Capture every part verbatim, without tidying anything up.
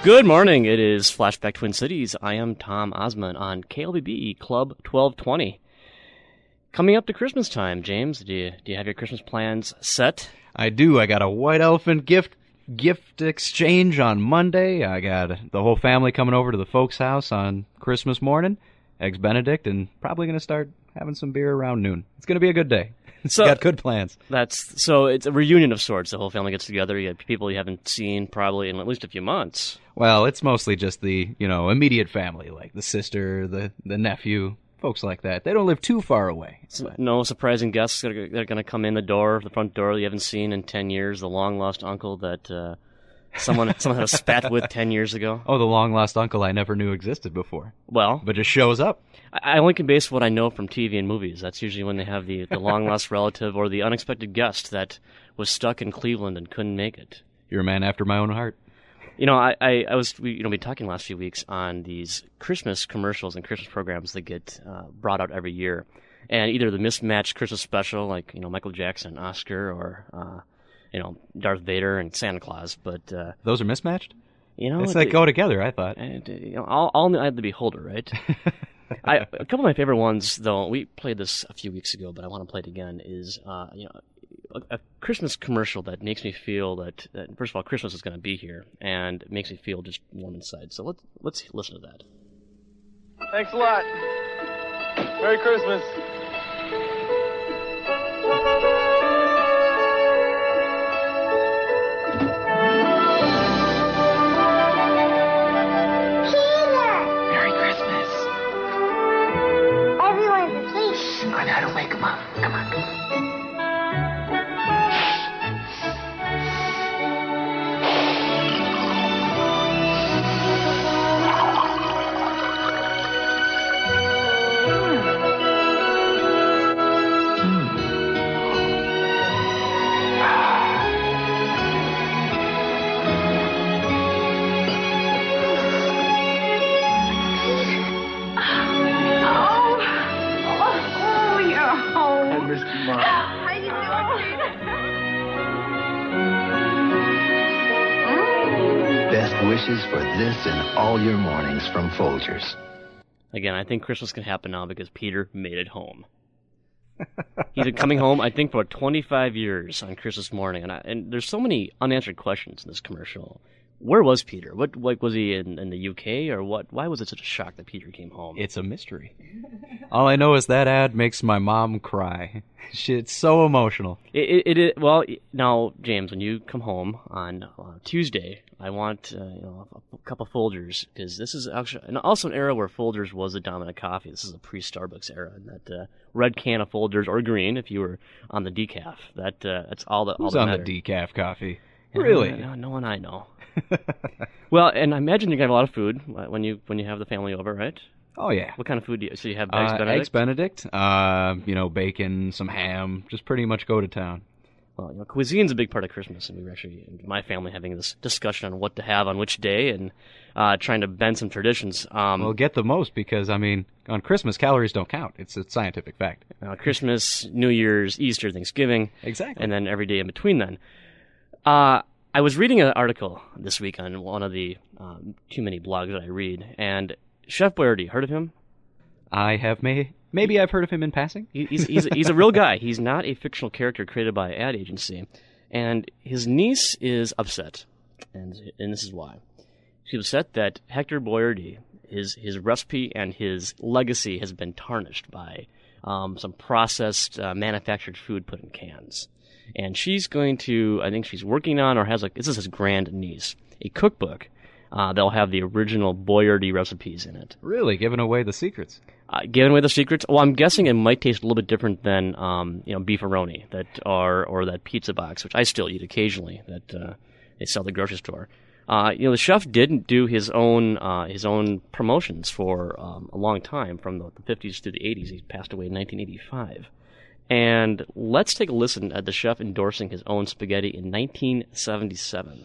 Good morning. It is Flashback Twin Cities. I am Tom Osmond on K L B B Club twelve twenty. Coming up to Christmas time, James, do you, do you have your Christmas plans set? I do. I got a white elephant gift gift exchange on Monday. I got the whole family coming over to the folks' house on Christmas morning. Eggs Benedict, and probably going to start having some beer around noon. It's going to be a good day. It's So- got good plans. That's so it's a reunion of sorts. The whole family gets together. You have people you haven't seen probably in at least a few months. Well, it's mostly just the, you know, immediate family, like the sister, the, the nephew, folks like that. They don't live too far away. So no surprising guests that are, that are going to come in the door, the front door you haven't seen in ten years. The long lost uncle that uh, someone someone had a spat with ten years ago. Oh, the long-lost uncle I never knew existed before, Well, but just shows up. I I only can base what I know from T V and movies. That's usually when they have the, the long lost relative or the unexpected guest that was stuck in Cleveland and couldn't make it. You're a man after my own heart. You know, I, I, I was we, you know been talking last few weeks on these Christmas commercials and Christmas programs that get uh, brought out every year, and either the mismatched Christmas special like you know Michael Jackson, Oscar, or uh, you know Darth Vader and Santa Claus. But uh, Those are mismatched? you know, It's like it- go together, I thought. and, uh, you know, all, all in the eye of the beholder, right? I, a couple of my favorite ones, though, we played this a few weeks ago, but I want to play it again. Is uh, you know a, a Christmas commercial that makes me feel that, that first of all, Christmas is going to be here, and it makes me feel just warm inside. So let's let's listen to that. Thanks a lot. Merry Christmas. Merry Christmas. Everyone's asleep. I know how to wake them up. Come on. Oh, oh, you're home. I missed you, Mom. How you doing? Best wishes for this and all your mornings from Folgers. Again, I think Christmas can happen now because Peter made it home. He's been coming home, I think, for twenty-five years on Christmas morning, and I, and there's so many unanswered questions in this commercial. Where was Peter? What like was he in, in the U K or what? Why was it such a shock that Peter came home? It's a mystery. All I know is that ad makes my mom cry. She, it's so emotional. It, it, it well now, James, when you come home on uh, Tuesday, I want uh, you know a, a cup of Folgers because this is actually and also an era where Folgers was the dominant coffee. This is a pre-Starbucks era, and that uh, red can of Folgers or green if you were on the decaf. That uh, that's all that. all Who's that on mattered. the decaf coffee? Yeah, Really? No, no one I know. Well, and I imagine you're gonna have a lot of food when you when you have the family over, right? Oh, yeah. What kind of food do you? So you have eggs Uh, Benedict. Eggs Benedict, uh, you know, bacon, some ham, just pretty much go to town. Well, you know, cuisine's a big part of Christmas, and we were actually, my family, having this discussion on what to have on which day, and uh, trying to bend some traditions. Um, Well, get the most because, I mean, on Christmas, calories don't count. It's a scientific fact. uh, Christmas, New Year's, Easter, Thanksgiving, Exactly. and then every day in between. Then, uh, I was reading an article this week on one of the um, too many blogs that I read, and Chef Boyardee, heard of him? I have may maybe I've heard of him in passing. He- He's he's he's a real guy. He's not a fictional character created by an ad agency, and his niece is upset, and and this is why. She's upset that Hector Boyardee, his his recipe and his legacy has been tarnished by um, some processed, uh, manufactured food put in cans, and she's going to. I think she's working on or has like this is his grand niece a cookbook. Uh, they'll have the original Boyardee recipes in it. Really, giving away the secrets. Uh, giving away the secrets. Well, I'm guessing it might taste a little bit different than um, you know beefaroni that are or that pizza box, which I still eat occasionally. That uh, they sell at the grocery store. Uh, you know, the chef didn't do his own uh, his own promotions for um, a long time, from the fifties to the eighties. He passed away in nineteen eighty-five. And let's take a listen at the chef endorsing his own spaghetti in nineteen seventy-seven.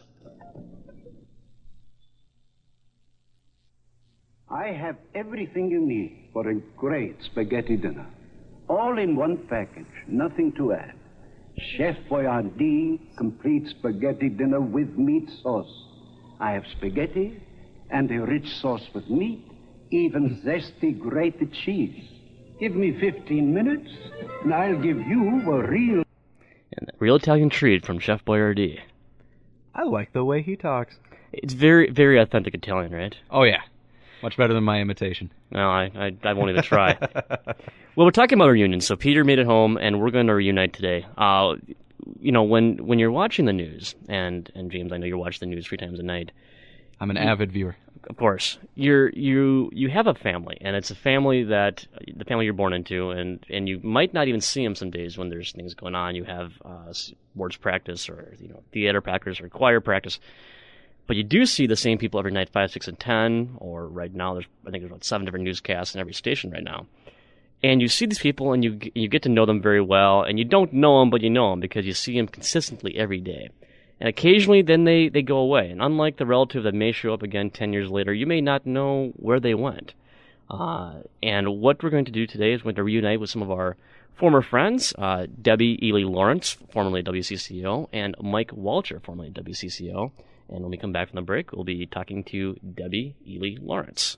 I have everything you need for a great spaghetti dinner. All in one package, nothing to add. Chef Boyardee complete spaghetti dinner with meat sauce. I have spaghetti and a rich sauce with meat, even zesty grated cheese. Give me fifteen minutes, and I'll give you a real... And a real Italian treat from Chef Boyardee. I like the way he talks. It's very, very authentic Italian, right? Oh, yeah. Much better than my imitation. No, I, I, I won't even try. Well, we're talking about reunions, so Peter made it home, and we're going to reunite today. Uh, you know, when, when you're watching the news, and, and James, I know you're watching the news three times a night. I'm an avid viewer. Of course, you're you you have a family, and it's a family that the family you're born into, and, and you might not even see them some days when there's things going on. You have uh, sports practice, or you know theater practice, or choir practice, but you do see the same people every night, five, six, and ten. Or right now, there's I think there's about seven different newscasts in every station right now, and you see these people, and you you get to know them very well, and you don't know them, but you know them because you see them consistently every day. And occasionally, then they, they go away. And unlike the relative that may show up again ten years later, you may not know where they went. Uh, and what we're going to do today is we're going to reunite with some of our former friends, uh, Debbie Ely Lawrence, formerly at W C C O, and Mike Walcher, formerly at W C C O. And when we come back from the break, we'll be talking to Debbie Ely Lawrence.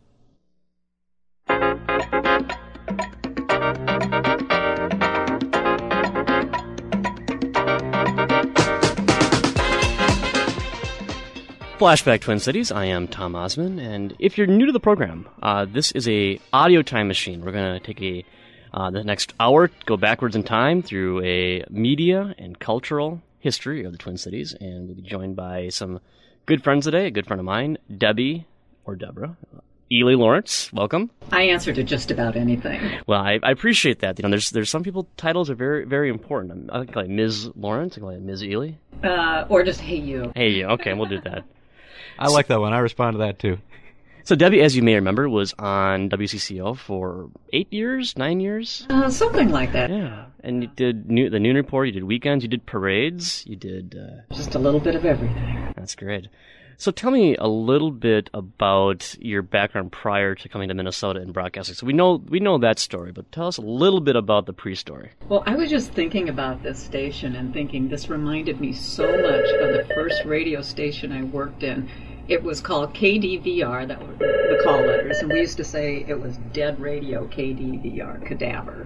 Flashback Twin Cities, I am Tom Osman, and if you're new to the program, uh, this is a audio time machine. We're going to take a uh, the next hour, go backwards in time through a media and cultural history of the Twin Cities, and we'll be joined by some good friends today, a good friend of mine, Debbie, or Deborah, Ely Lawrence. Welcome. I answer to just about anything. Well, I, I appreciate that. You know, there's there's some people, titles are very, very important. I think like Miz Lawrence, I can like Miz Ely. Uh, or just, hey, you. Hey, you. Okay, we'll do that. I like that one. I respond to that, too. So Debbie, as you may remember, was on W C C O for eight years, nine years? Uh, something like that. Yeah. And you did new, the Noon Report, you did weekends, you did parades, you did... Uh, Just a little bit of everything. That's great. So tell me a little bit about your background prior to coming to Minnesota and broadcasting. So we know we know that story, but tell us a little bit about the pre-story. Well, I was just thinking about this station and thinking this reminded me so much of the first radio station I worked in. It was called K D V R, that were the call letters, and we used to say it was Dead Radio K D V R, Cadaver.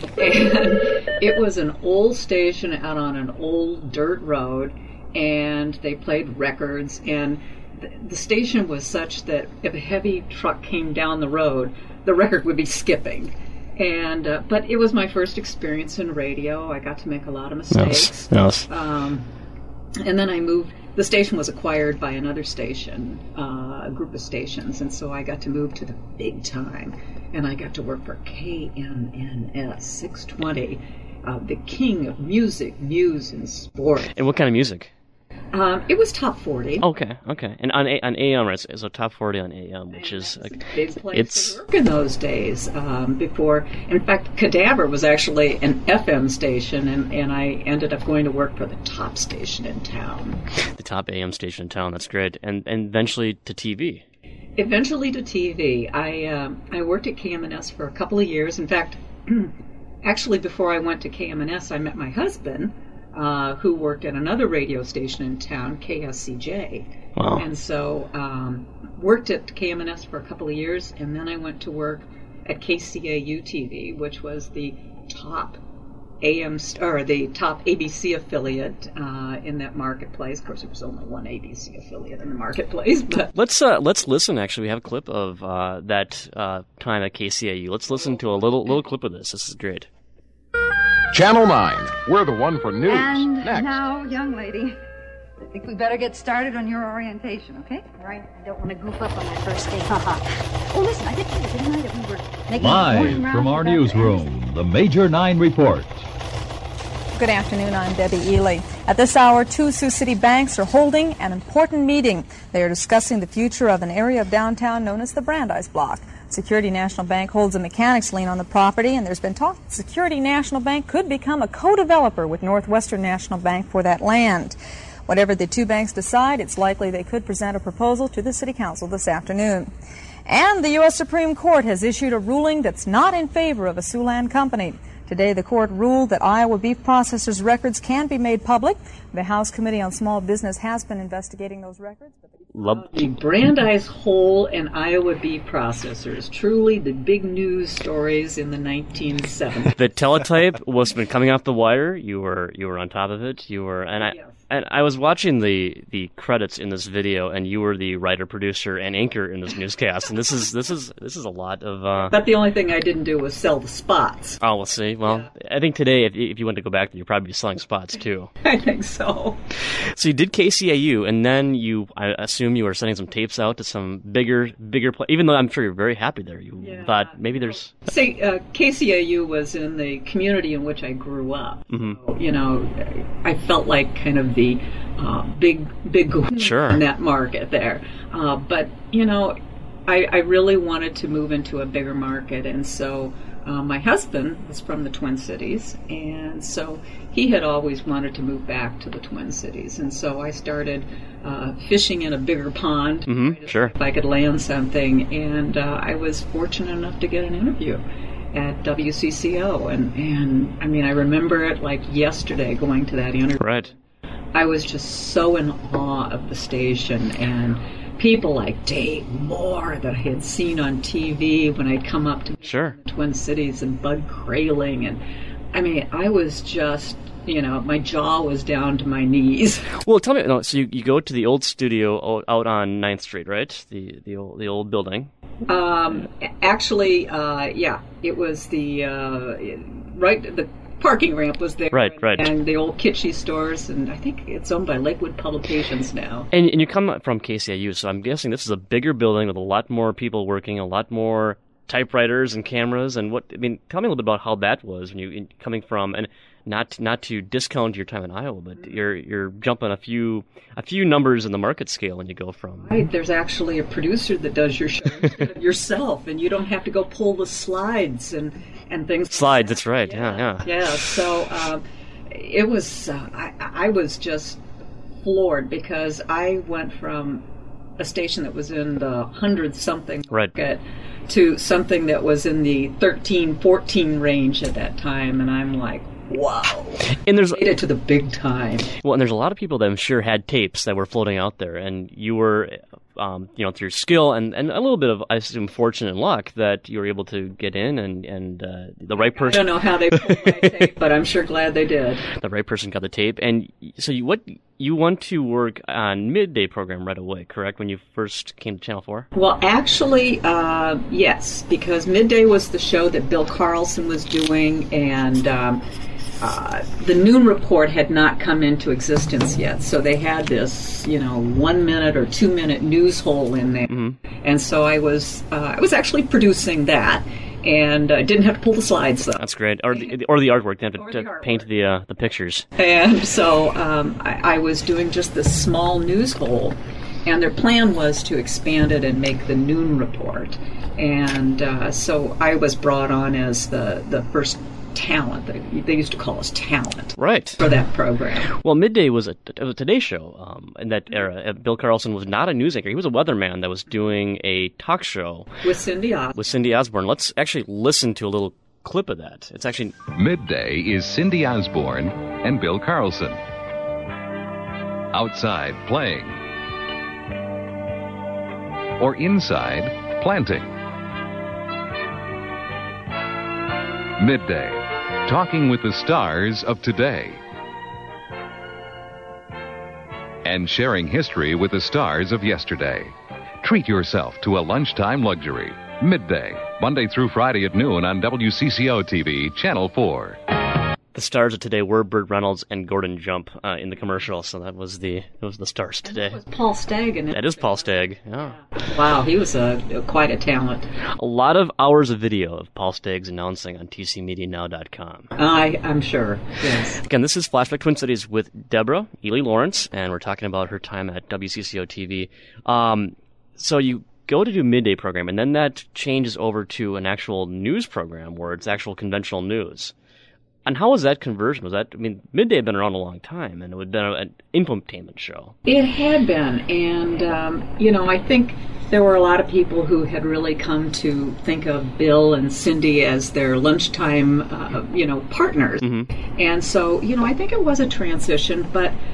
And it was an old station out on an old dirt road, and they played records, and the, the station was such that if a heavy truck came down the road, the record would be skipping. And uh, but it was my first experience in radio. I got to make a lot of mistakes. Yes. Yes. Um, and then I moved. The station was acquired by another station, uh, a group of stations, and so I got to move to the big time, and I got to work for K M N S six twenty, uh, the king of music, news, and sport. And what kind of music? Um, it was top forty. Okay, okay. And on a- on A M, right? So top forty on A M, which is That's like, a big place it's to work in those days. Um, before, in fact, Cadaver was actually an F M station, and, and I ended up going to work for the top station in town. the top A M station in town. That's great. And and eventually to T V. Eventually to T V. I um, I worked at K M N S for a couple of years. In fact, actually, before I went to K M N S, I met my husband, uh, who worked at another radio station in town, K S C J. Wow. And so um, worked at K M N S for a couple of years, and then I went to work at K C A U T V, which was the top A M st- or the top A B C affiliate uh, in that marketplace. Of course, there was only one A B C affiliate in the marketplace, but Let's uh, let's listen. Actually, we have a clip of uh, that uh, time at K C A U. Let's listen to a little little clip of this. This is great. Channel nine, we're the one for news. And Next. now, young lady, I think we better get started on your orientation, okay? All right, I don't want to goof up on my first day. Oh, listen, I did tell you, didn't I, that we were making a morning Live round from our about newsroom, the Major Nine Report. Good afternoon, I'm Debbie Ely. At this hour, two Sioux City banks are holding an important meeting. They are discussing the future of an area of downtown known as the Brandeis Block. Security National Bank holds a mechanics lien on the property, and there's been talk that Security National Bank could become a co-developer with Northwestern National Bank for that land. Whatever the two banks decide, it's likely they could present a proposal to the City Council this afternoon. And the U S Supreme Court has issued a ruling that's not in favor of a Siouxland company. Today, the court ruled that Iowa beef processors' records can be made public, The House Committee on Small Business has been investigating those records. But Love- the Brandeis Hole and Iowa beef processors, truly the big news stories in the nineteen seventies. The teletype was been coming off the wire. You were you were on top of it. You were, and I Yes. and I was watching the, the credits in this video, and you were the writer, producer, and anchor in this newscast. And this is this is this is a lot of. Uh, But the only thing I didn't do was sell the spots. oh, we'll see. Well, I think today, if if you went to go back, you'd probably be selling spots too. I think so. So you did K C A U, and then you, I assume, you were sending some tapes out to some bigger bigger. Pla- even though I'm sure you're very happy there, you Yeah. thought maybe there's. See, uh, K C A U was in the community in which I grew up. Mm-hmm. So, you know, I felt like kind of the uh, big, big kahuna Sure. in that market there. Uh, but, you know, I, I really wanted to move into a bigger market, and so uh, my husband was from the Twin Cities, and so he had always wanted to move back to the Twin Cities, and so I started uh, fishing in a bigger pond. Mm-hmm. Sure. If I could land something, and uh, I was fortunate enough to get an interview at W C C O, and, and I mean, I remember it like yesterday going to that interview. Right. I was just so in awe of the station, and people like Dave Moore that I had seen on T V when I'd come up to Sure. the Twin Cities, and Bud Kraling, and I mean, I was just, you know, my jaw was down to my knees. Well, tell me. No, so you, you go to the old studio o- out on Ninth Street, right? The the old the old building. Um, actually, uh, yeah, it was the uh, right. The parking ramp was there, Right, right. and the old kitschy stores, and I think it's owned by Lakewood Publications now. And and you come from K C A U, so I'm guessing this is a bigger building with a lot more people working, a lot more typewriters and cameras, and what I mean. Tell me a little bit about how that was when you in, coming from, and not not to discount your time in Iowa, but you're you're jumping a few a few numbers in the market scale, and you go from. Right, there's actually a producer that does your show instead of yourself, and you don't have to go pull the slides and and things. Slides, that's right. Yeah, yeah. Yeah, so um, it was. Uh, I I was just floored because I went from a station that was in the hundred something Right. market to something that was in the thirteen, fourteen range at that time, and I'm like, wow. And there's made it to the big time. Well, and there's a lot of people that I'm sure had tapes that were floating out there, and you were, um, you know, through skill and, and a little bit of, I assume, fortune and luck that you were able to get in, and and uh, the right person. I don't know how they pulled my tape, but I'm sure glad they did. The right person got the tape, and so you what you went to work on midday program right away, correct? When you first came to Channel Four. Well, actually, uh, yes, because Midday was the show that Bill Carlson was doing, and um, uh, the Noon Report had not come into existence yet. So they had this, you know, one minute or two minute news hole in there, Mm-hmm. and so I was uh, I was actually producing that. And I uh, didn't have to pull the slides, though. That's great, or the or the artwork. They have to, Or to the artwork. paint the uh, the pictures. And so um, I, I was doing just this small news hole, and their plan was to expand it and make the Noon Report. And uh, so I was brought on as the, the first talent. They, they used to call us talent. Right. For that program. Well, Midday was a, it was a Today Show um, in that era. Uh, Bill Carlson was not a news anchor. He was a weatherman that was doing a talk show. With Cindy Osborne. With Cindy Osborne. Let's actually listen to a little clip of that. It's actually... Midday is Cindy Osborne and Bill Carlson. Outside playing. Or inside planting. Midday, talking with the stars of today. And sharing history with the stars of yesterday. Treat yourself to a lunchtime luxury. Midday, Monday through Friday at noon on W C C O T V, Channel four. The stars of today were Burt Reynolds and Gordon Jump uh, in the commercial, so that was the that was the stars today. That was Paul Stagg in it. That is Paul Stagg, yeah. Wow, he was a, quite a talent. A lot of hours of video of Paul Stagg's announcing on T C Media Now dot com. I, I'm sure, yes. Again, this is Flashback Twin Cities with Deborah Ely Lawrence, and we're talking about her time at W C C O T V. Um, so you go to do midday program, and then that changes over to an actual news program where it's actual conventional news. And how was that conversion? Was that, I mean, Midday had been around a long time, and it had been an infotainment show. It had been, and, um, you know, I think there were a lot of people who had really come to think of Bill and Cindy as their lunchtime, uh, you know, partners. Mm-hmm. And so, you know, I think it was a transition, but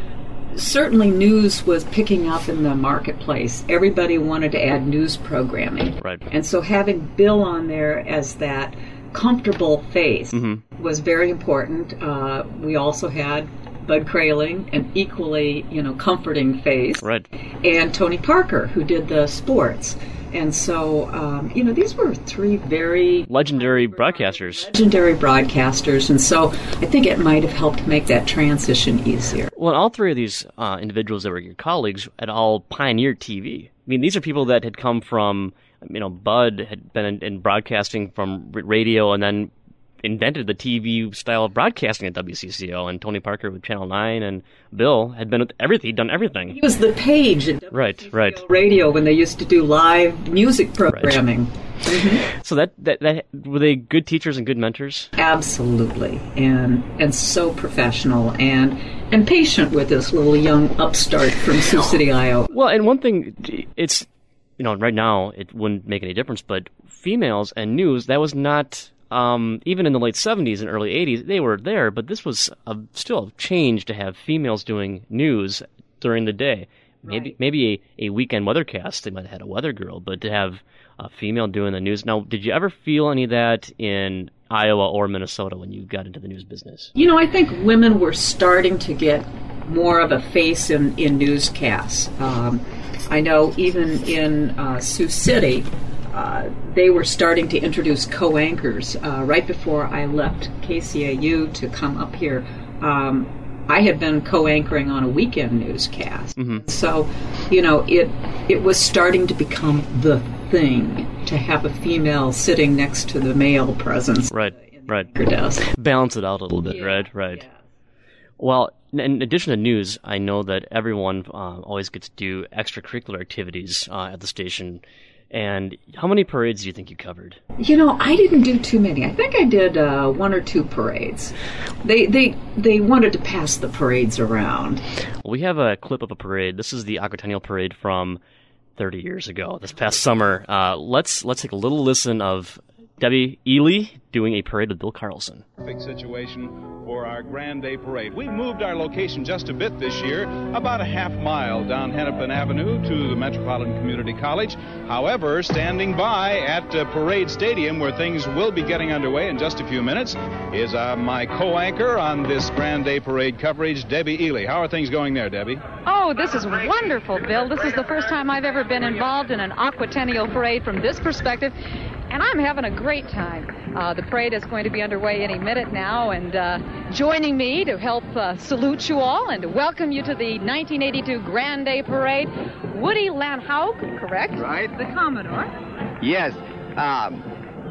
certainly news was picking up in the marketplace. Everybody wanted to add news programming. Right. And so having Bill on there as that comfortable face mm-hmm. was very important. Uh, we also had Bud Kraling, an equally, you know, comforting face. Right. And Tony Parker, who did the sports. And so, um, you know, these were three very... legendary broadcasters. Legendary broadcasters. And so I think it might have helped make that transition easier. Well, all three of these uh, individuals that were your colleagues had all pioneered T V. I mean, these are people that had come from, you know, Bud had been in, in broadcasting from radio and then invented the T V style of broadcasting at W C C O, and Tony Parker with Channel nine, and Bill had been with everything, he'd done everything. He was the page at right, W C C O right. radio when they used to do live music programming. Right. Mm-hmm. So that, that that were they good teachers and good mentors? Absolutely, and and so professional and and patient with this little young upstart from Sioux City, Iowa. Well, and one thing, it's, you know, right now it wouldn't make any difference, but females and news, that was not... Um, even in the late seventies and early eighties, they were there, but this was a, still a change to have females doing news during the day. Maybe right. maybe a, a weekend weathercast, they might have had a weather girl, but to have a female doing the news. Now, did you ever feel any of that in Iowa or Minnesota when you got into the news business? You know, I think women were starting to get more of a face in, in newscasts. Um, I know even in uh, Sioux City, Uh, they were starting to introduce co-anchors. Uh, right before I left K C A U to come up here, um, I had been co-anchoring on a weekend newscast. Mm-hmm. So, you know, it it was starting to become the thing to have a female sitting next to the male presence. Right, right. Desk. Balance it out a little bit, yeah, right, right. Yeah. Well, in addition to news, I know that everyone uh, always gets to do extracurricular activities uh, at the station. And how many parades do you think you covered? You know, I didn't do too many. I think I did uh, one or two parades. They they they wanted to pass the parades around. Well, we have a clip of a parade. This is the Aquatennial Parade from thirty years ago, this past summer. Uh, let's let's take a little listen of Debbie Ely doing a parade with Bill Carlson. Perfect situation for our Grand Day Parade. We moved our location just a bit this year, about a half mile down Hennepin Avenue to the Metropolitan Community College. However, standing by at uh, Parade Stadium, where things will be getting underway in just a few minutes, is uh, my co-anchor on this Grand Day Parade coverage, Debbie Ely. How are things going there, Debbie? Oh, this is wonderful, Bill. This is the first time I've ever been involved in an Aquatennial Parade from this perspective, and I'm having a great time. Uh, the parade is going to be underway any minute now, and uh, joining me to help uh, salute you all and to welcome you to the nineteen eighty-two Grand Day Parade, Woody Landhaug, correct? Right. The Commodore. Yes. Um,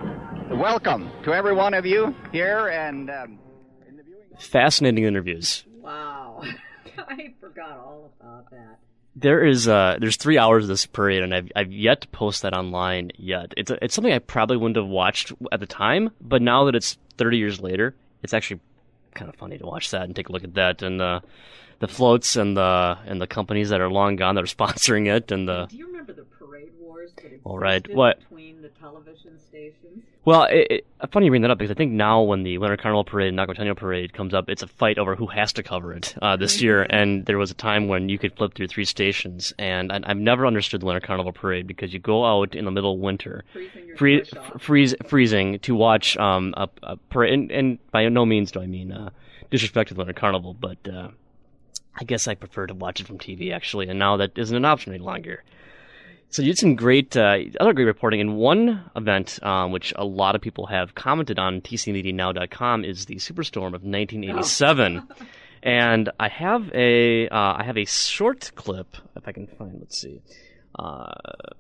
welcome to every one of you here, and um, in the viewing. Fascinating interviews. Wow. I forgot all about that. There is uh, there's three hours of this parade, and I've I've yet to post that online yet. It's a, it's something I probably wouldn't have watched at the time, but now that it's thirty years later, it's actually kind of funny to watch that and take a look at that, and the the floats and the and the companies that are long gone that are sponsoring it, and the. Do you remember the parade wars that existed All right. What? between the television stations? Well, it, it, funny you bring that up because I think now when the Winter Carnival Parade and Aquatennial Parade comes up, it's a fight over who has to cover it uh, this year. And there was a time when you could flip through three stations, and I, I've never understood the Winter Carnival Parade because you go out in the middle of winter, free, f- freeze, freezing to watch um, a, a parade. And, and by no means do I mean uh, disrespect to the Winter Carnival, but uh, I guess I prefer to watch it from T V actually. And now that isn't an option any longer. So you did some great, uh, other great reporting. And one event, um, which a lot of people have commented on T C Media Now dot com, is the Superstorm of nineteen eighty-seven. Oh. And I have a, uh, I have a short clip, if I can find, let's see. Uh,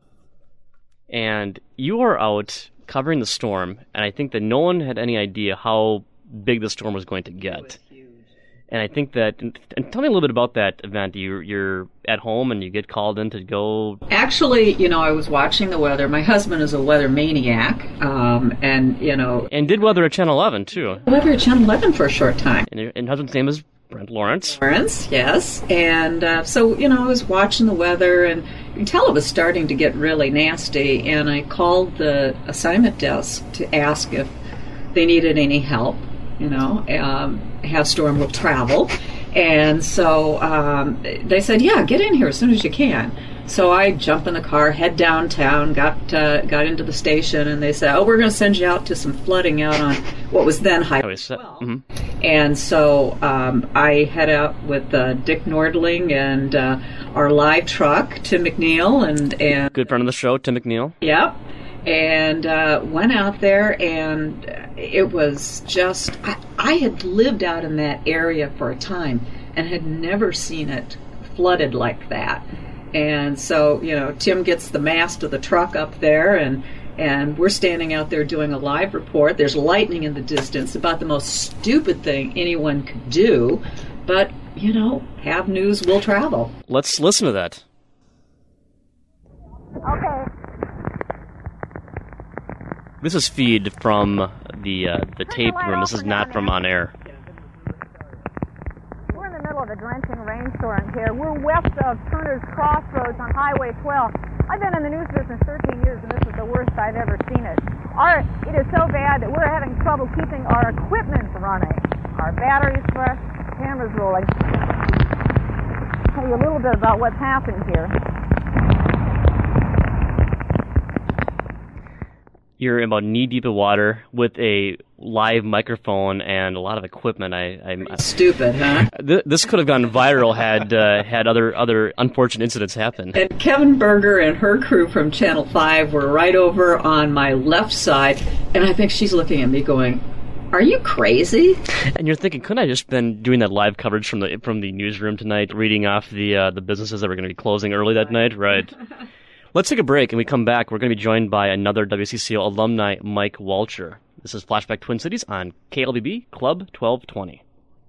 and you are out covering the storm, and I think that no one had any idea how big the storm was going to get. And I think that, and tell me a little bit about that event. You, you're at home and you get called in to go. Actually, you know, I was watching the weather. My husband is a weather maniac, um, and, you know. And did weather at Channel eleven, too. Weather at Channel eleven for a short time. And your and husband's name is Brent Lawrence. Lawrence, yes. And uh, so, you know, I was watching the weather, and you can tell it was starting to get really nasty. And I called the assignment desk to ask if they needed any help. You know, um, how storm will travel. And so um, they said, yeah, get in here as soon as you can. So I jump in the car, head downtown, got uh, got into the station, and they said, oh, we're going to send you out to some flooding out on what was then Highway twelve. Mm-hmm. And so um, I head out with uh, Dick Nordling and uh, our live truck, Tim McNeil. and, and Good friend of the show, Tim McNeil. Yep. And uh, went out there, and it was just, I, I had lived out in that area for a time and had never seen it flooded like that. And so, you know, Tim gets the mast of the truck up there, and and we're standing out there doing a live report. There's lightning in the distance, about the most stupid thing anyone could do. But, you know, have news will travel. Let's listen to that. Okay. This is feed from the uh, the tape room. This is not from on air. We're in the middle of a drenching rainstorm here. We're west of Turner's Crossroads on Highway twelve. I've been in the news business thirteen years, and this is the worst I've ever seen it. Our, it is so bad that we're having trouble keeping our equipment running. Our batteries fresh, cameras rolling. I'll tell you a little bit about what's happened here. You're about knee-deep in water with a live microphone and a lot of equipment. I, I Stupid, huh? Th- this could have gone viral had uh, had other other unfortunate incidents happen. And Kevin Berger and her crew from Channel five were right over on my left side, and I think she's looking at me going, are you crazy? And you're thinking, couldn't I just been doing that live coverage from the from the newsroom tonight, reading off the uh, the businesses that were going to be closing early that night? Right. Let's take a break, and we come back. We're going to be joined by another W C C O alumni, Mike Walcher. This is Flashback Twin Cities on K L B B Club twelve twenty.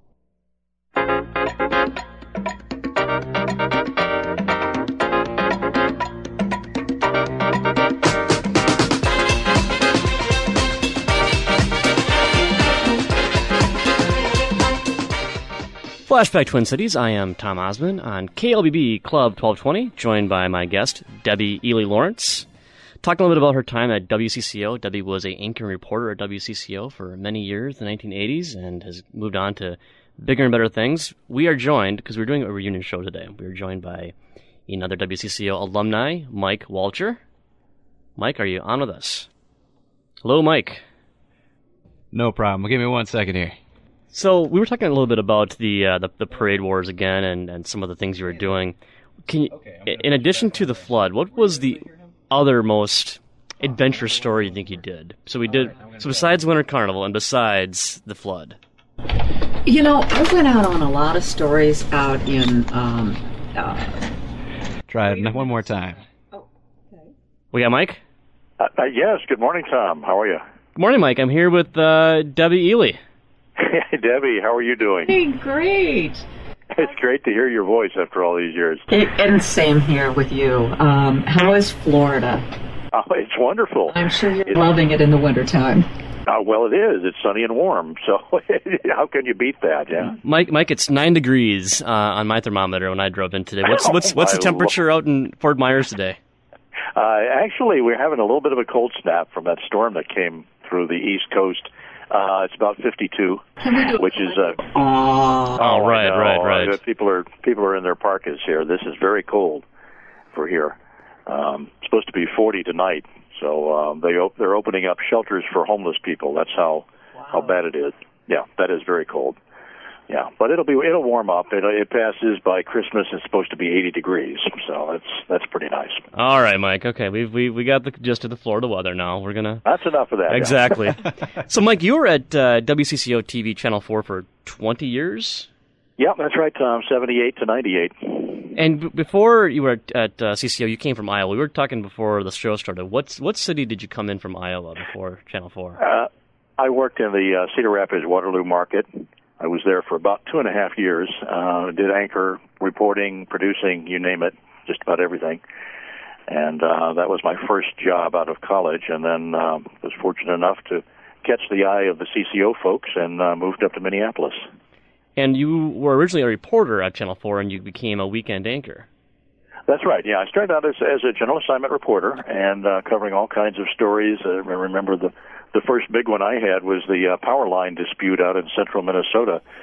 Flashback Twin Cities, I am Tom Osmond on K L B B Club twelve twenty, joined by my guest, Debbie Ely Lawrence. Talking a little bit about her time at W C C O. Debbie was a anchoring reporter at W C C O for many years in the nineteen eighties and has moved on to bigger and better things. We are joined, because we're doing a reunion show today, we are joined by another W C C O alumni, Mike Walcher. Mike, are you on with us? Hello, Mike. No problem. Give me one second here. So we were talking a little bit about the uh, the, the parade wars again, and, and some of the things you were doing. Can you, in addition to the flood, what was the other most adventurous story you think you did? So we did. So besides Winter Carnival and besides the flood. You know, I went out on a lot of stories out in. Um, uh, Try it one more time. We got Mike? Uh, uh, yes. Good morning, Tom. How are you? Good morning, Mike. I'm here with uh, Debbie Ely. Hey, Debbie, how are you doing? Hey, great. It's great to hear your voice after all these years. It, and same here with you. Um, how is Florida? Oh, it's wonderful. I'm sure you're it's, loving it in the wintertime. Uh, well, it is. It's sunny and warm, so how can you beat that, yeah? Mike, Mike, it's nine degrees uh, on my thermometer when I drove in today. What's what's what's the temperature out in Fort Myers today? Uh, actually, we're having a little bit of a cold snap from that storm that came through the East Coast. Uh, it's about fifty-two, which is uh, oh, oh right, right, right. Uh, people are people are in their parkas here. This is very cold for here. Um, it's supposed to be forty tonight, so um, they op- they're opening up shelters for homeless people. That's how wow. how bad it is. Yeah, that is very cold. Yeah, but it'll be it'll warm up. It it passes by Christmas. It's supposed to be eighty degrees, so that's that's pretty nice. All right, Mike. Okay, we we we got the gist of the Florida weather now. We're gonna. That's enough of that. Exactly. Yeah. So, Mike, you were at uh, W C C O T V Channel Four for twenty years. Yeah, that's right, Tom. Seventy-eight to ninety-eight. And b- before you were at, at uh, C C O, you came from Iowa. We were talking before the show started. What's what city did you come in from Iowa before Channel Four? Uh, I worked in the uh, Cedar Rapids Waterloo market. I was there for about two and a half years. Uh, did anchor, reporting, producing, you name it, just about everything. And uh, that was my first job out of college. And then uh, was fortunate enough to catch the eye of the C C O folks and uh, moved up to Minneapolis. And you were originally a reporter at Channel Four, and you became a weekend anchor. That's right. Yeah, I started out as, as a general assignment reporter and uh, covering all kinds of stories. Uh, I remember the the first big one I had was the uh, power line dispute out in central Minnesota.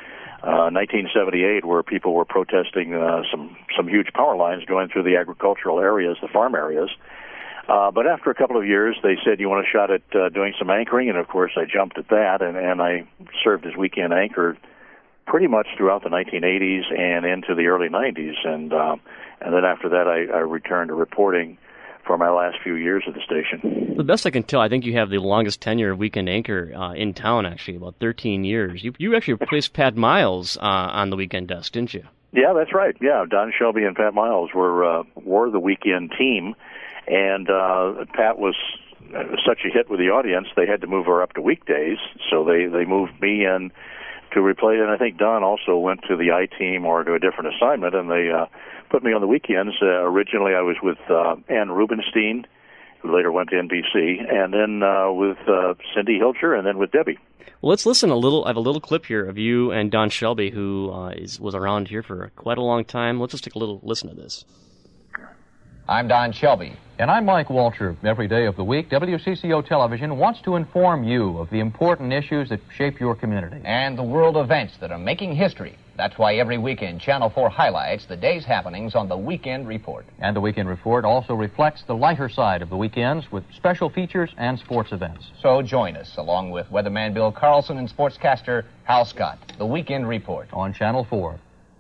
uh, nineteen seventy-eight, where people were protesting uh, some some huge power lines going through the agricultural areas, the farm areas. Uh, but after a couple of years, they said, you want a shot at uh, doing some anchoring? And, of course, I jumped at that, and, and I served as weekend anchor pretty much throughout the nineteen eighties and into the early nineties. And uh, and then after that, I, I returned to reporting for my last few years at the station. The best I can tell, I think you have the longest tenure of weekend anchor uh, in town, actually, about thirteen years. You you actually replaced Pat Miles uh, on the weekend desk, didn't you? Yeah, that's right. Yeah, Don Shelby and Pat Miles were uh, were the weekend team, and uh, Pat was such a hit with the audience, they had to move her up to weekdays, so they, they moved me in to replace, and I think Don also went to the I-Team or to a different assignment, and they uh, put me on the weekends. Uh, originally I was with uh, Ann Rubenstein, who later went to N B C, and then uh, with uh, Cindy Hilcher, and then with Debbie. Well, let's listen a little. I have a little clip here of you and Don Shelby, who uh, is, was around here for quite a long time. Let's just take a little listen to this. I'm Don Shelby. And I'm Mike Walter. Every day of the week, W C C O Television wants to inform you of the important issues that shape your community. And the world events that are making history. That's why every weekend, Channel four highlights the day's happenings on the Weekend Report. And the Weekend Report also reflects the lighter side of the weekends with special features and sports events. So join us, along with weatherman Bill Carlson and sportscaster Hal Scott. The Weekend Report. On Channel four.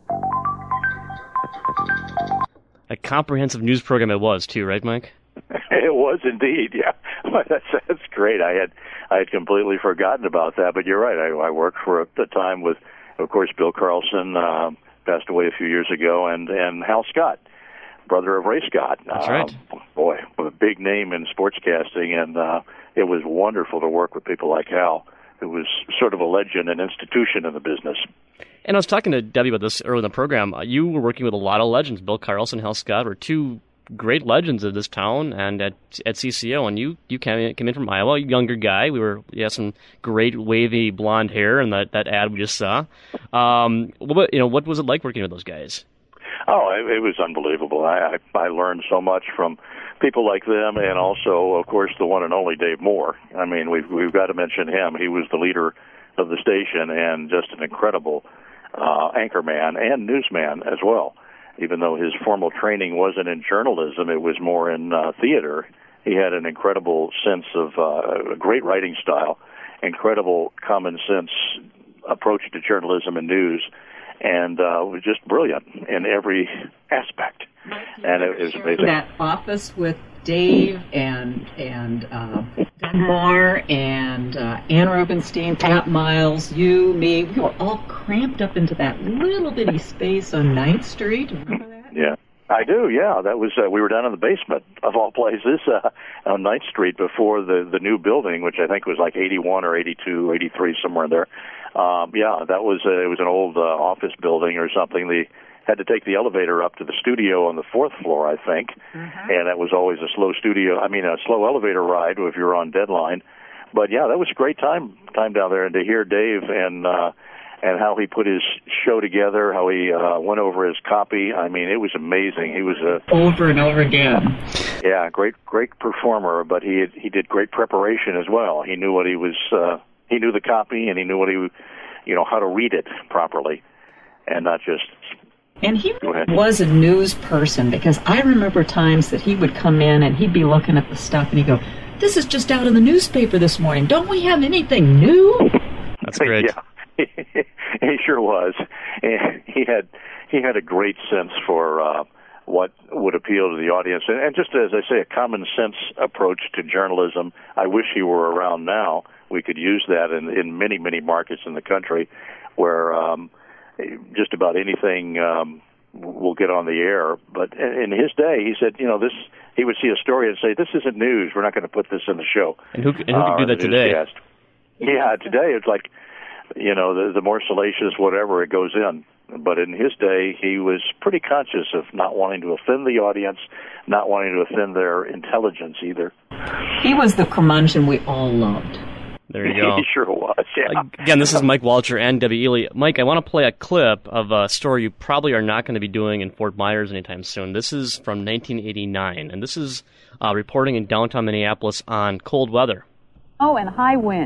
A comprehensive news program it was, too, right, Mike? It was indeed, yeah. that's, that's great. I had I had completely forgotten about that, but you're right. I, I worked for a, a time with, of course, Bill Carlson, uh, passed away a few years ago, and, and Hal Scott, brother of Ray Scott. That's right. Uh, boy, with a big name in sportscasting, and uh, it was wonderful to work with people like Hal, who was sort of a legend, an institution in the business. And I was talking to Debbie about this earlier in the program. You were working with a lot of legends. Bill Carlson, Hal Scott were two great legends of this town and at at C C O. And you you came in, came in from Iowa, a younger guy. We were you had some great wavy blonde hair in that, that ad we just saw. Um, what you know, what was it like working with those guys? Oh, it, it was unbelievable. I, I I learned so much from people like them, and also, of course, the one and only Dave Moore. I mean, we've we've got to mention him. He was the leader of the station and just an incredible Uh, anchorman and newsman as well. Even though his formal training wasn't in journalism, it was more in uh, theater. He had an incredible sense of uh, a great writing style, incredible common sense approach to journalism and news, and uh, was just brilliant in every aspect. And it, it was amazing. That office with Dave and and uh, Dunbar and uh, Ann Rubenstein, Pat Miles, you, me, we were all cramped up into that little bitty space on ninth Street. Remember that? Yeah, I do. Yeah, that was uh, we were down in the basement of all places uh, on ninth Street before the the new building, which I think was like eighty-one or eighty-two, eighty-three, somewhere in there. Um, yeah, that was uh, it was an old uh, office building or something. The had to take the elevator up to the studio on the fourth floor, I think, mm-hmm. and that was always a slow studio. I mean, a slow elevator ride if you were on deadline. But yeah, that was a great time time down there, and to hear Dave and uh, and how he put his show together, how he uh, went over his copy. I mean, it was amazing. He was a over and over again. Yeah, great great performer, but he had, he did great preparation as well. He knew what he was. Uh, he knew the copy, and he knew what he, you know, how to read it properly, and not just. And he was a news person, because I remember times that he would come in and he'd be looking at the stuff and he'd go, "This is just out in the newspaper this morning. Don't we have anything new?" That's great. Yeah, he sure was. And he had he had a great sense for uh, what would appeal to the audience, and, and just as I say, a common sense approach to journalism. I wish he were around now. We could use that in in many many markets in the country, where. Um, just about anything um, will get on the air. But in his day, he said, you know, this. He would see a story and say, "This isn't news. We're not going to put this in the show." And who, and who uh, can do that today? Newscast. Yeah, today it's like, you know, the, the more salacious whatever it goes in. But in his day, he was pretty conscious of not wanting to offend the audience, not wanting to offend their intelligence either. He was the curmudgeon we all loved. There you go. He sure was, yeah. Again, this is Mike Walter and Debbie Ely. Mike, I want to play a clip of a story you probably are not going to be doing in Fort Myers anytime soon. This is from nineteen eighty-nine, and this is uh, reporting in downtown Minneapolis on cold weather. Oh, and high winds.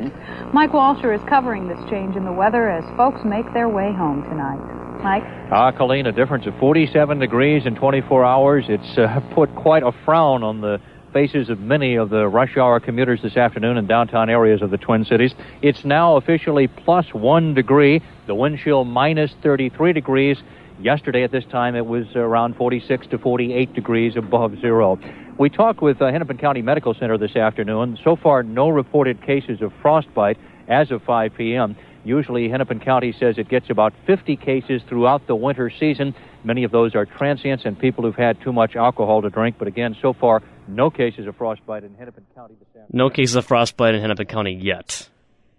Mike Walsher is covering this change in the weather as folks make their way home tonight. Mike? Ah, Colleen, a difference of forty-seven degrees in twenty-four hours. It's uh, put quite a frown on the faces of many of the rush hour commuters this afternoon in downtown areas of the Twin Cities. It's now officially plus one degree. The wind chill minus thirty-three degrees. Yesterday at this time it was around forty-six to forty-eight degrees above zero. We talked with uh, Hennepin County Medical Center this afternoon. So far, no reported cases of frostbite as of five p.m. Usually, Hennepin County says it gets about fifty cases throughout the winter season. Many of those are transients and people who've had too much alcohol to drink. But again, so far, no cases of frostbite in Hennepin County this afternoon. No cases of frostbite in Hennepin County yet.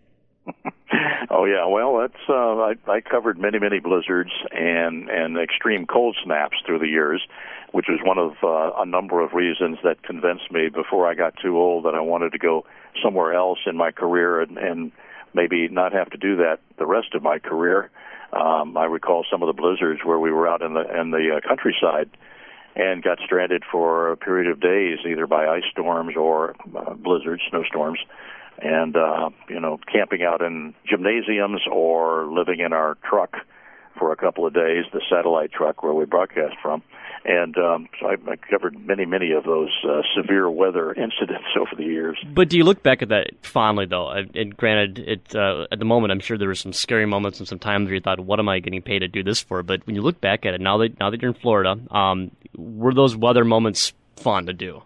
Oh, yeah. Well, that's uh, I, I covered many, many blizzards and, and extreme cold snaps through the years, which was one of uh, a number of reasons that convinced me before I got too old that I wanted to go somewhere else in my career and, and maybe not have to do that the rest of my career. Um, I recall some of the blizzards where we were out in the in the uh, countryside and got stranded for a period of days, either by ice storms or uh, blizzards, snowstorms, and uh, you know, camping out in gymnasiums or living in our truck for a couple of days, the satellite truck where we broadcast from. And um, so I, I covered many, many of those uh, severe weather incidents over the years. But do you look back at that fondly, though? And granted, it uh, at the moment, I'm sure there were some scary moments and some times where you thought, "What am I getting paid to do this for?" But when you look back at it now that now that you're in Florida, um, were those weather moments fun to do?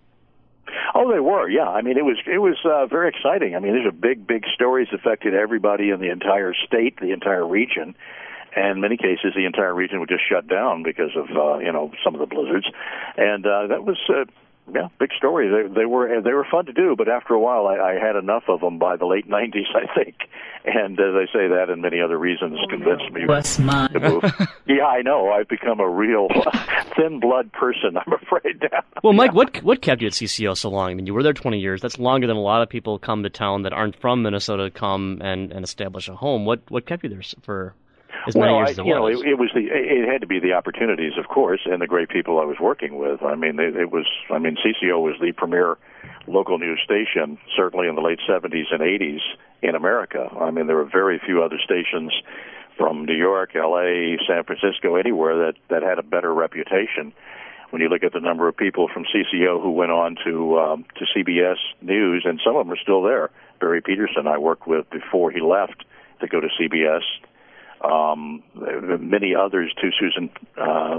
Oh, they were. Yeah, I mean, it was it was uh, very exciting. I mean, these are big, big stories affected everybody in the entire state, the entire region. And in many cases, the entire region would just shut down because of, uh, you know, some of the blizzards. And uh, that was, uh, yeah, big story. They, they were they were fun to do, but after a while, I, I had enough of them by the late nineties, I think. And as I say, that and many other reasons convinced me to move. Yeah, I know. I've become a real thin blood person, I'm afraid now. Well, Mike, what what kept you at C C O so long? I mean, you were there twenty years. That's longer than a lot of people come to town that aren't from Minnesota come and, and establish a home. What what kept you there for as many well, years I, as it you was? know, it, it was the it had to be the opportunities, of course, and the great people I was working with. I mean, it, it was. I mean, C C O was the premier local news station, certainly in the late seventies and eighties in America. I mean, there were very few other stations from New York, L A, San Francisco, anywhere that that had a better reputation. When you look at the number of people from C C O who went on to um, to C B S News, and some of them are still there. Barry Peterson I worked with before he left to go to C B S. Um, many others too. Susan uh,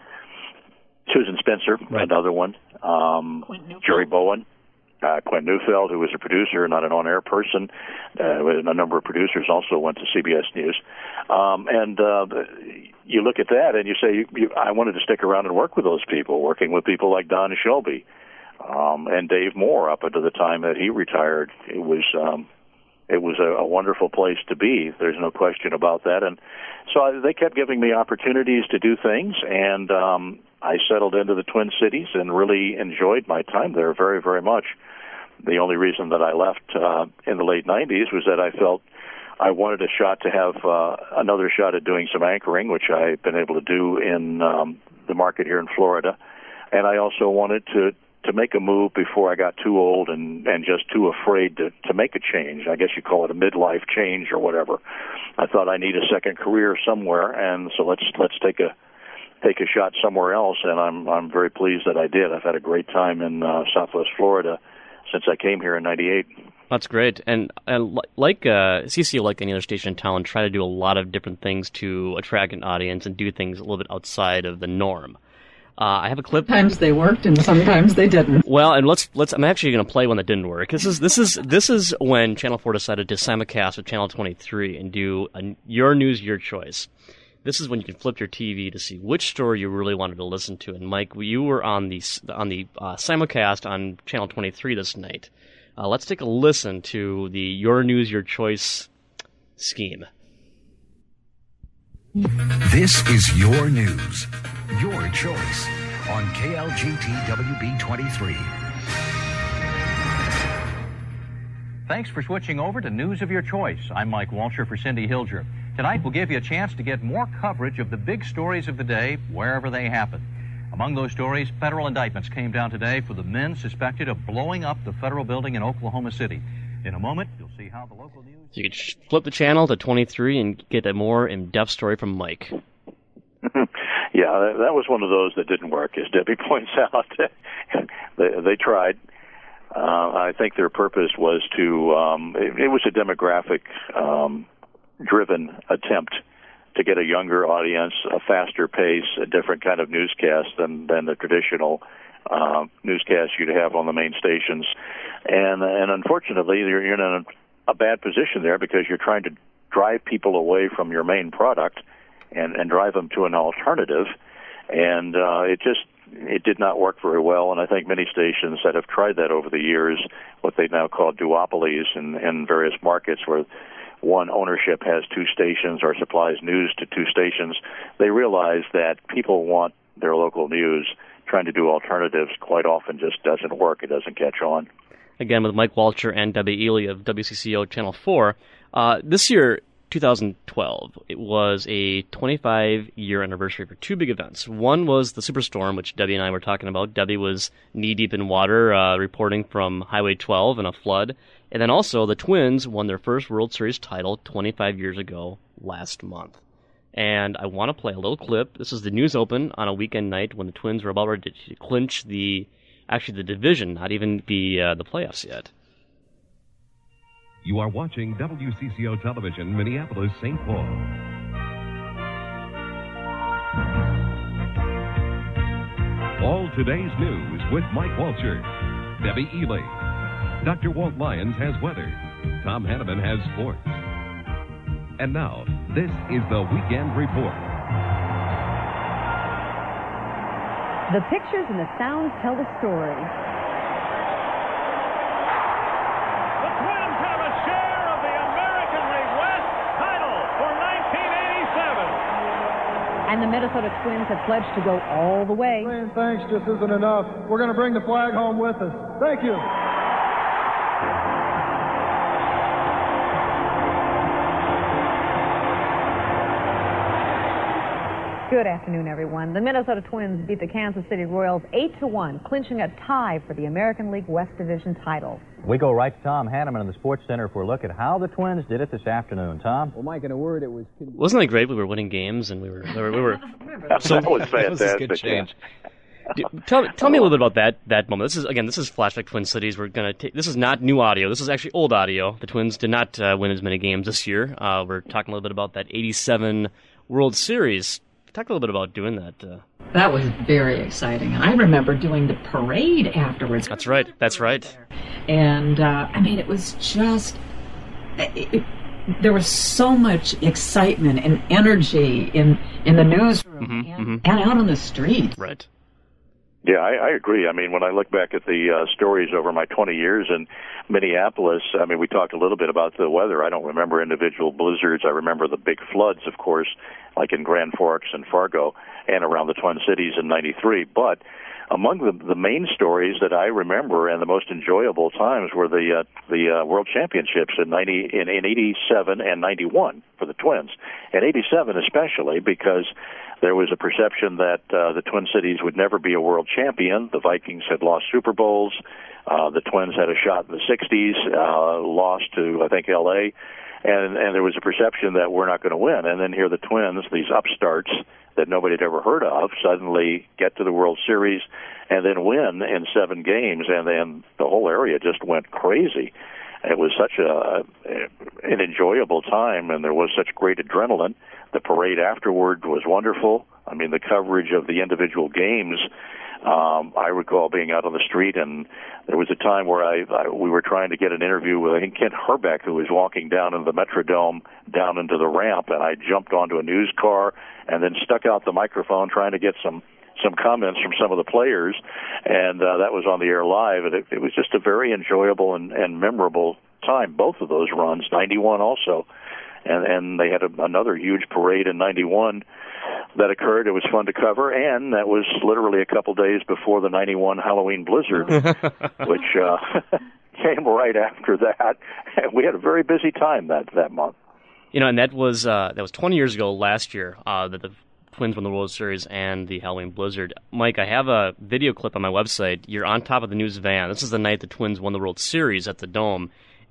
Susan Spencer, right. Another one. Um, Jerry Bowen, uh, Quinn Neufeld, who was a producer, not an on-air person. Uh, a number of producers also went to C B S News. Um, and uh, you look at that and you say, you, you, I wanted to stick around and work with those people, working with people like Don Shelby um, and Dave Moore up until the time that he retired. It was... Um, It was a, a wonderful place to be. There's no question about that. And so I, they kept giving me opportunities to do things, and um, I settled into the Twin Cities and really enjoyed my time there very, very much. The only reason that I left uh, in the late nineties was that I felt I wanted a shot to have uh, another shot at doing some anchoring, which I've been able to do in um, the market here in Florida. And I also wanted to to make a move before I got too old and, and just too afraid to, to make a change. I guess you call it a midlife change or whatever. I thought I need a second career somewhere, and so let's let's take a take a shot somewhere else. And I'm I'm very pleased that I did. I've had a great time in uh, Southwest Florida since I came here in ninety-eight. That's great. And, and like uh, C C O, like any other station in town, try to do a lot of different things to attract an audience and do things a little bit outside of the norm. Uh, I have a clip. Sometimes they worked and sometimes they didn't. Well, and let's let's. I'm actually going to play one that didn't work. This is this is this is when Channel four decided to simulcast with Channel twenty-three and do a, Your News, Your Choice. This is when you can flip your T V to see which story you really wanted to listen to. And Mike, you were on the on the uh, simulcast on Channel twenty-three this night. Uh, let's take a listen to the Your News, Your Choice scheme. This is Your News, Your Choice on K L G T W B twenty-three. Thanks for switching over to News of Your Choice. I'm Mike Walsher for Cindy Hilger. Tonight we'll give you a chance to get more coverage of the big stories of the day wherever they happen. Among those stories, federal indictments came down today for the men suspected of blowing up the federal building in Oklahoma City. In a moment, you'll see how the local news... So you could sh- flip the channel to twenty-three and get a more in-depth story from Mike. Yeah, that was one of those that didn't work, as Debbie points out. they, they tried. Uh, I think their purpose was to, um, it, it was a demographic-driven um, attempt to get a younger audience, a faster pace, a different kind of newscast than, than the traditional uh, newscast you'd have on the main stations. And, and unfortunately, you're, you're in a, a bad position there because you're trying to drive people away from your main product and, and drive them to an alternative. And uh, it just it did not work very well, and I think many stations that have tried that over the years, what they now call duopolies in, in various markets where one ownership has two stations or supplies news to two stations, they realize that people want their local news. Trying to do alternatives quite often just doesn't work. It doesn't catch on. Again, with Mike Walcher and Debbie Ely of W C C O Channel four. Uh, this year, two thousand twelve, it was a twenty-five-year anniversary for two big events. One was the Superstorm, which Debbie and I were talking about. Debbie was knee-deep in water, uh, reporting from Highway twelve in a flood. And then also, the Twins won their first World Series title twenty-five years ago last month. And I want to play a little clip. This is the News Open on a weekend night when the Twins were about ready to clinch the, actually the division, not even the uh, the playoffs yet. You are watching W C C O Television, Minneapolis, Saint Paul. All today's news with Mike Walcher, Debbie Ely. Doctor Walt Lyons has weather. Tom Hanneman has sports. And now, this is the Weekend Report. The pictures and the sounds tell the story. The Twins have a share of the American League West title for nineteen eighty-seven. And the Minnesota Twins have pledged to go all the way. Saying thanks just isn't enough. We're going to bring the flag home with us. Thank you. Good afternoon, everyone. The Minnesota Twins beat the Kansas City Royals eight to one, clinching a tie for the American League West Division title. We go right to Tom Hanneman in the Sports Center for a look at how the Twins did it this afternoon. Tom? Well, Mike, in a word, it was... Wasn't that great? We were winning games, and we were... We were, we were so, that was fantastic. That was a good change. Tell, tell me a little bit about that that moment. This is again, this is Flashback Twin Cities. We're gonna take. This is not new audio. This is actually old audio. The Twins did not uh, win as many games this year. Uh, we're talking a little bit about that eighty-seven World Series. Talk a little bit about doing that. Uh... That was very exciting. I remember doing the parade afterwards. That's right. That's right. And uh, I mean, it was just. It, it, there was so much excitement and energy in in the newsroom mm-hmm, and, mm-hmm. and out on the street. Right. Yeah, I, I agree. I mean, when I look back at the uh, stories over my twenty years in Minneapolis, I mean, we talked a little bit about the weather. I don't remember individual blizzards. I remember the big floods, of course, like in Grand Forks and Fargo and around the Twin Cities in ninety-three. But among the, the main stories that I remember and the most enjoyable times were the uh, the uh, World Championships in ninety in, in eighty-seven and ninety-one for the Twins. And eighty-seven especially because there was a perception that uh, the Twin Cities would never be a world champion. The Vikings had lost Super Bowls. Uh, the Twins had a shot in the sixties, uh, lost to, I think, L A, and, and there was a perception that we're not going to win. And then here the Twins, these upstarts that nobody had ever heard of, suddenly get to the World Series and then win in seven games, and then the whole area just went crazy. It was such a an enjoyable time, and there was such great adrenaline. The parade afterward was wonderful. I mean, the coverage of the individual games, um, I recall being out on the street, and there was a time where I, I we were trying to get an interview with, I think, Kent Herbeck, who was walking down into the Metrodome, down into the ramp, and I jumped onto a news car and then stuck out the microphone trying to get some some comments from some of the players, and uh, that was on the air live, and it, it was just a very enjoyable and, and memorable time, both of those runs, ninety-one also, and, and they had a, another huge parade in ninety-one that occurred. It was fun to cover, and that was literally a couple days before the ninety-one Halloween blizzard, which uh, came right after that. We had a very busy time that, that month. You know, and that was uh, that was twenty years ago last year uh, that the Twins won the World Series and the Halloween blizzard. Mike, I have a video clip on my website. You're on top of the news van. This is the night the Twins won the World Series at the Dome,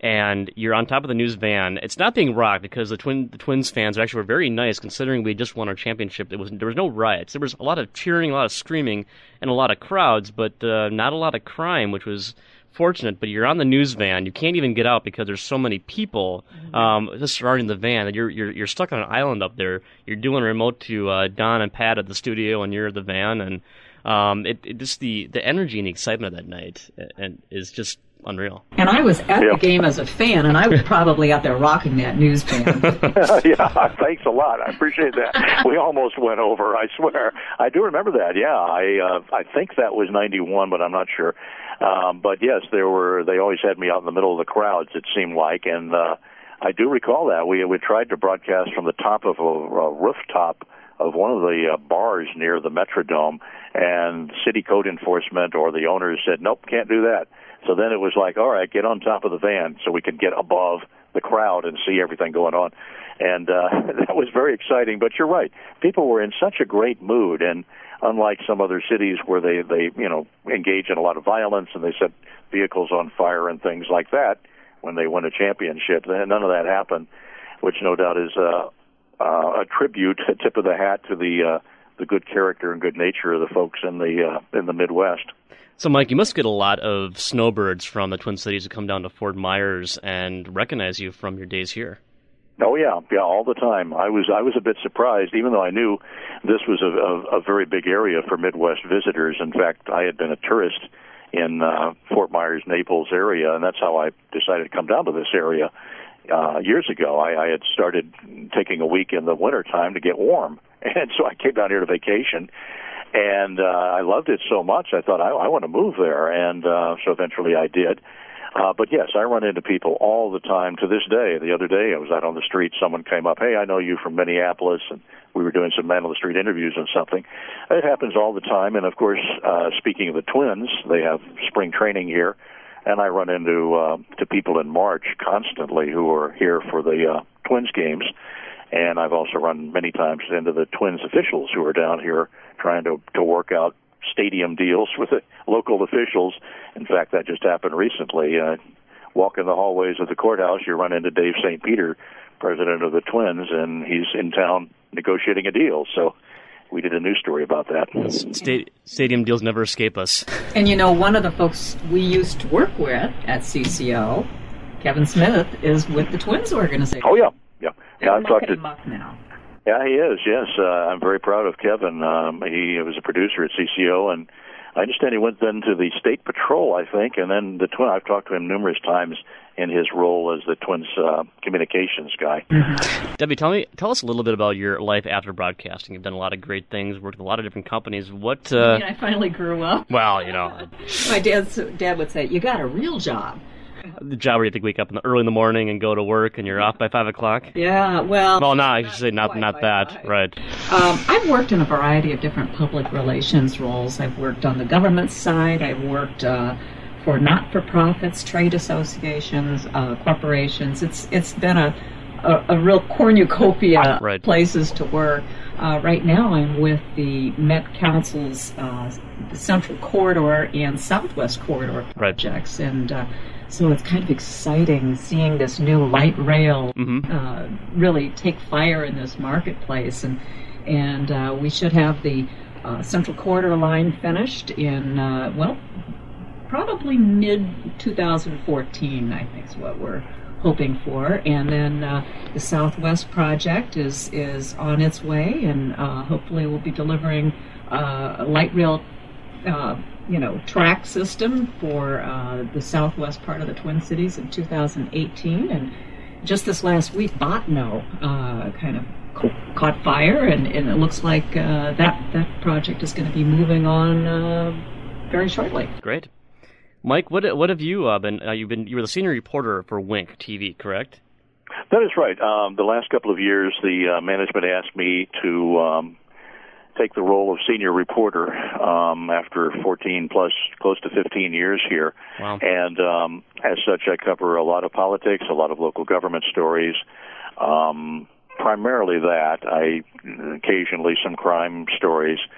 and you're on top of the news van. It's not being rocked because the twin the Twins fans actually were very nice considering we just won our championship. It was there was no riots. There was a lot of cheering, a lot of screaming, and a lot of crowds, but uh, not a lot of crime, which was fortunate. But you're on the news van. You can't even get out because there's so many people um, just surrounding the van that you're you're you're stuck on an island up there. You're doing a remote to uh, Don and Pat at the studio, and you're at the van, and um, it, it just the the energy and the excitement of that night and is just unreal. And I was at the game as a fan, and I was probably out there rocking that news band. Yeah, thanks a lot. I appreciate that. We almost went over, I swear. I do remember that, yeah. I uh, I think that was ninety-one, but I'm not sure. Um, but yes, there were. They always had me out in the middle of the crowds, it seemed like, and uh, I do recall that. We, we tried to broadcast from the top of a, a rooftop of one of the uh, bars near the Metrodome, and city code enforcement or the owners said, nope, can't do that. So then it was like, all right, get on top of the van so we could get above the crowd and see everything going on. And uh, that was very exciting. But you're right. People were in such a great mood. And unlike some other cities where they, they you know, engage in a lot of violence and they set vehicles on fire and things like that when they win a championship, none of that happened, which no doubt is uh, uh, a tribute, a tip of the hat to the uh, the good character and good nature of the folks in the uh, in the Midwest. So, Mike, you must get a lot of snowbirds from the Twin Cities who come down to Fort Myers and recognize you from your days here. Oh yeah, yeah, all the time. I was I was a bit surprised, even though I knew this was a, a, a very big area for Midwest visitors. In fact, I had been a tourist in uh, Fort Myers, Naples area, and that's how I decided to come down to this area uh, years ago. I, I had started taking a week in the wintertime to get warm, and so I came down here to vacation. And uh, I loved it so much, I thought, I, I want to move there. And uh, so eventually I did. Uh, but yes, I run into people all the time to this day. The other day I was out on the street, someone came up, hey, I know you from Minneapolis, and we were doing some man-on-the-street interviews on something. It happens all the time. And, of course, uh, speaking of the Twins, they have spring training here. And I run into uh, to people in March constantly who are here for the uh, Twins games. And I've also run many times into the Twins officials who are down here trying to, to work out stadium deals with the local officials. In fact, that just happened recently. Uh, walk in the hallways of the courthouse, you run into Dave Saint Peter, president of the Twins, and he's in town negotiating a deal. So we did a news story about that. Sta- stadium deals never escape us. And, you know, one of the folks we used to work with at C C O, Kevin Smith, is with the Twins organization. Oh, yeah. Yeah, They're yeah I've talked to him up now. Yeah, he is. Yes, uh, I'm very proud of Kevin. Um, he was a producer at C C O, and I understand he went then to the State Patrol, I think, and then the Twin. I've talked to him numerous times in his role as the Twins uh, communications guy. Mm-hmm. Debbie, tell me, tell us a little bit about your life after broadcasting. You've done a lot of great things, worked with a lot of different companies. What? Uh, I mean, I finally grew up. Well, you know, my dad's dad would say, "You got a real job." The job where you have to wake up in the, early in the morning and go to work, and you're off by five o'clock. Yeah, well. Well, no, I should say not not that, five. right? Um, I've worked in a variety of different public relations roles. I've worked on the government side. I've worked uh, for not-for-profits, trade associations, uh, corporations. It's it's been a a, a real cornucopia of right. places to work. Uh, right now, I'm with the Met Council's uh, Central Corridor and Southwest Corridor projects, right. and. Uh, So it's kind of exciting seeing this new light rail mm-hmm. uh, really take fire in this marketplace, and and uh, we should have the uh, Central Corridor line finished in uh, well, probably mid twenty fourteen. I think is what we're hoping for, and then uh, the Southwest project is is on its way, and uh, hopefully we'll be delivering uh, a light rail. Uh, you know, track system for uh, the southwest part of the Twin Cities in two thousand eighteen. And just this last week, Botno uh, kind of ca- caught fire, and, and it looks like uh, that, that project is going to be moving on uh, very shortly. Great. Mike, what what have you uh, been, uh, you've been, you were the senior reporter for Wink T V, correct? That is right. Um, the last couple of years, the uh, management asked me to um, take the role of senior reporter um, after fourteen plus, close to fifteen years here. Wow. And um, as such, I cover a lot of politics, a lot of local government stories, um, primarily that. I occasionally some crime stories,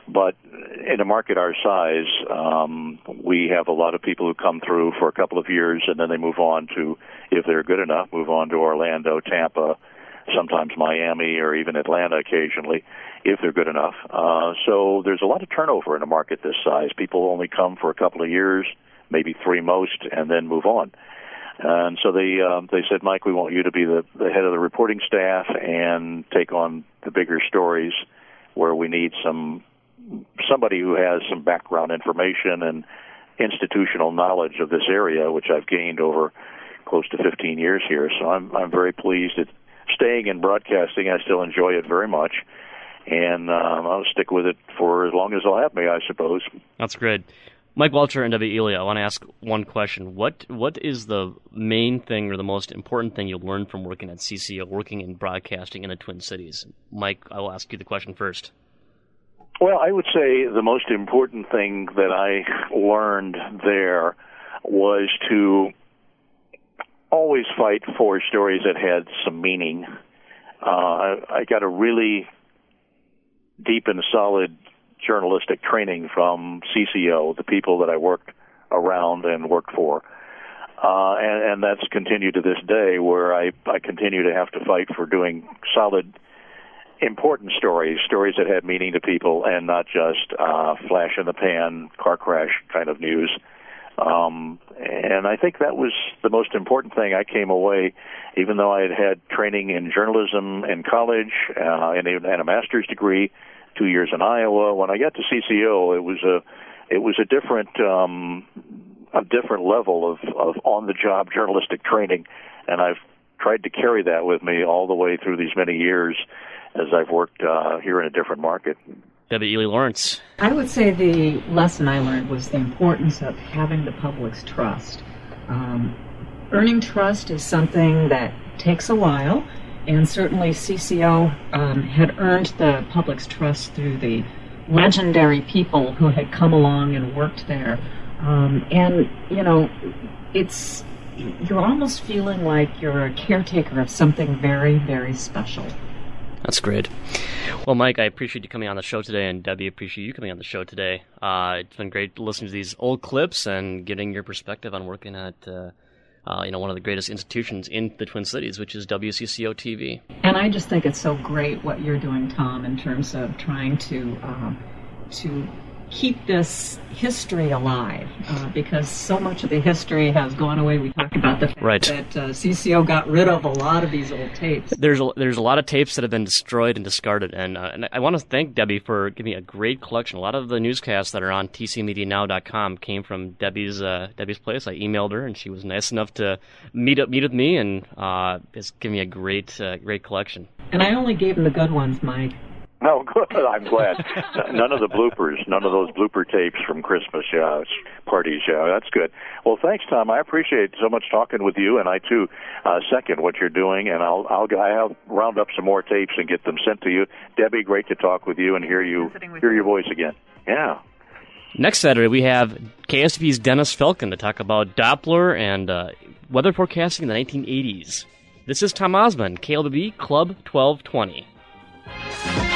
But in a market our size, um, we have a lot of people who come through for a couple of years, and then they move on to, if they're good enough, move on to Orlando, Tampa, sometimes Miami, or even Atlanta occasionally, if they're good enough. Uh, so there's a lot of turnover in a market this size. People only come for a couple of years, maybe three most, and then move on. And so they um, they said, Mike, we want you to be the, the head of the reporting staff and take on the bigger stories where we need some somebody who has some background information and institutional knowledge of this area, which I've gained over close to fifteen years here. So I'm I'm very pleased at staying in broadcasting. I still enjoy it very much, and um, I'll stick with it for as long as they'll have me, I suppose. That's great. Mike Welcher and Debbie Ely, I want to ask one question. What What is the main thing or the most important thing you've learned from working at C C O, working in broadcasting in the Twin Cities? Mike, I will ask you the question first. Well, I would say the most important thing that I learned there was to always fight for stories that had some meaning. Uh, I, I got a really deep and solid journalistic training from C C O, the people that I worked around and worked for. Uh, and, and that's continued to this day, where I, I continue to have to fight for doing solid, important stories, stories that had meaning to people and not just uh, flash in the pan, car crash kind of news. Um, and I think that was the most important thing. I came away, even though I had had training in journalism in college uh, and even had a master's degree, two years in Iowa. When I got to C C O, it was a it was a different um, a different level of, of on-the-job journalistic training, and I've tried to carry that with me all the way through these many years as I've worked uh, here in a different market. Debbie Ely Lawrence. I would say the lesson I learned was the importance of having the public's trust. Um, earning trust is something that takes a while, and certainly C C O um, had earned the public's trust through the legendary people who had come along and worked there. Um, and, you know, it's you're almost feeling like you're a caretaker of something very, very special. That's great. Well, Mike, I appreciate you coming on the show today, and Debbie, I appreciate you coming on the show today. Uh, it's been great listening to these old clips and getting your perspective on working at uh, uh, you know, one of the greatest institutions in the Twin Cities, which is W C C O T V. And I just think it's so great what you're doing, Tom, in terms of trying to uh, to keep this history alive, uh, because so much of the history has gone away. We talked about the fact right. that uh, C C O got rid of a lot of these old tapes. There's a, there's a lot of tapes that have been destroyed and discarded, and uh, and I want to thank Debbie for giving a great collection. A lot of the newscasts that are on T C media now dot com came from Debbie's uh, Debbie's place. I emailed her, and she was nice enough to meet up meet with me, and uh, has given me a great uh, great collection. And I only gave him the good ones, Mike. Oh, good. I'm glad. None of the bloopers, none of those blooper tapes from Christmas yeah, parties. Yeah, that's good. Well, thanks, Tom. I appreciate so much talking with you, and I too uh, second what you're doing. And I'll I'll I'll round up some more tapes and get them sent to you. Debbie, great to talk with you and hear you hear your voice again. Yeah. Next Saturday we have K S T P's Dennis Falcon to talk about Doppler and uh, weather forecasting in the nineteen eighties. This is Tom Osmond, K L W B Club twelve twenty.